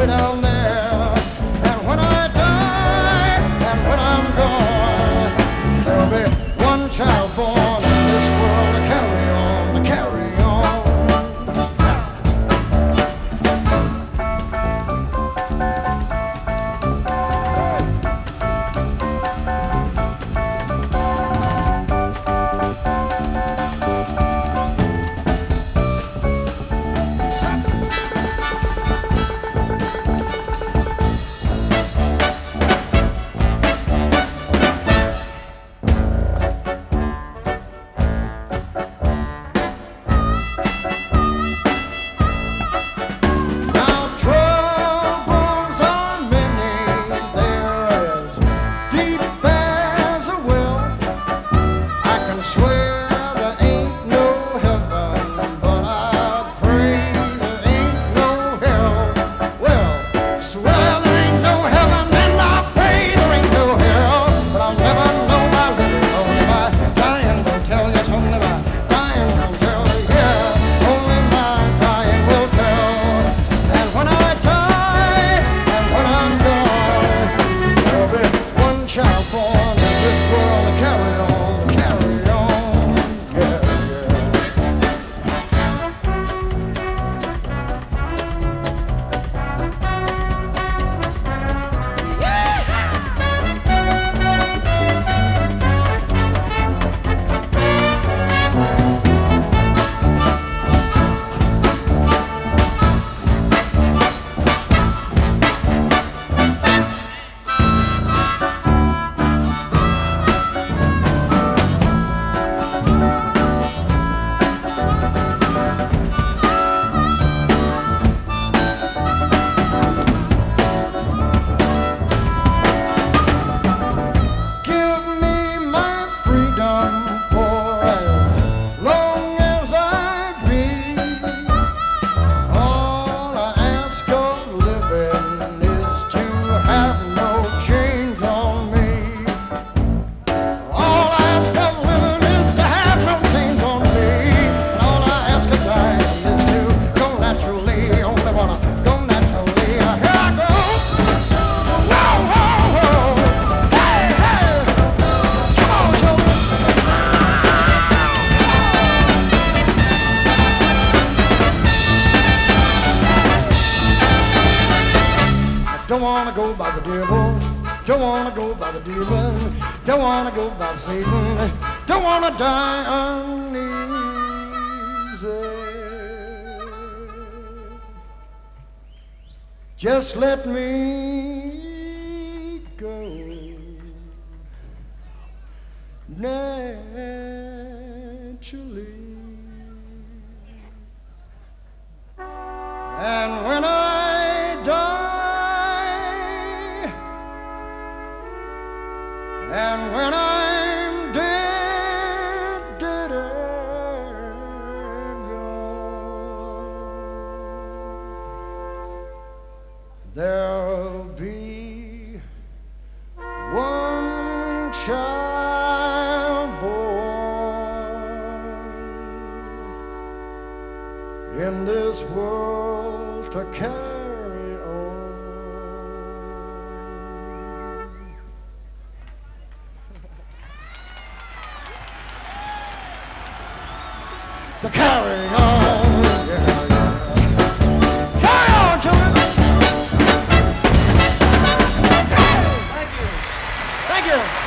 way down there. And when I die, and when I'm gone, there'll be one child born in this world to carry on, to carry on. Child born in this world to carry on, to carry on, yeah, Don't wanna go by the devil, don't wanna go by the demon, don't wanna go by Satan, don't wanna die uneasy. Just let me go naturally. And when I die, and when I'm dead, dead and gone, there'll be one child born in this world to carry on. To carry on, yeah, yeah. Carry on, children. Thank you. Thank you.